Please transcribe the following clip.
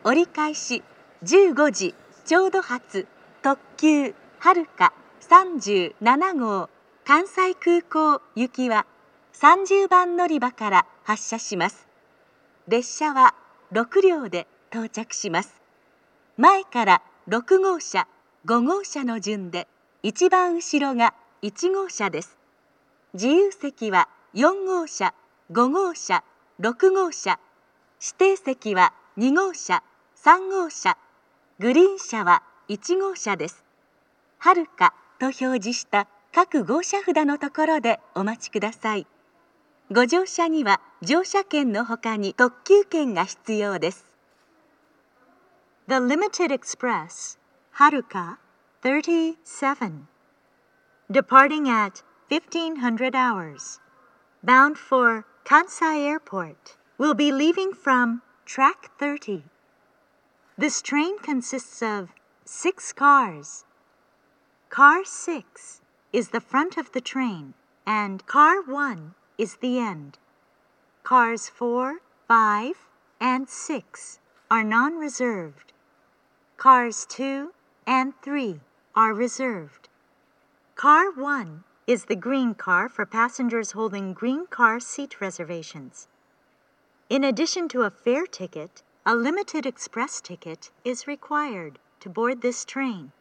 折り返し15時ちょうど発特急はるか37号関西空港行きは30番乗り場から発車します。列車は6両で到着します。前から6号車、5号車の順で一番後ろが1号車です。自由席は4号車、5号車、6号車、指定席は2号車、3号車、グリーン車は1号車です。はるかと表示した各号車札のところでお待ちください。ご乗車には乗車券のほかに特急券が必要です。 The Limited Express, Haruka 37, departing at 1500 hours, bound for Kansai Airport, will be leaving from track 30. This train consists of 6 cars. Car 6 is the front of the train, and Car 1 is the end. Cars 4, 5, and 6 are non-reserved. Cars 2 and 3 are reserved. Car 1 is the green car for passengers holding green car seat reservations. In addition to a fare ticket, a limited express ticket is required to board this train.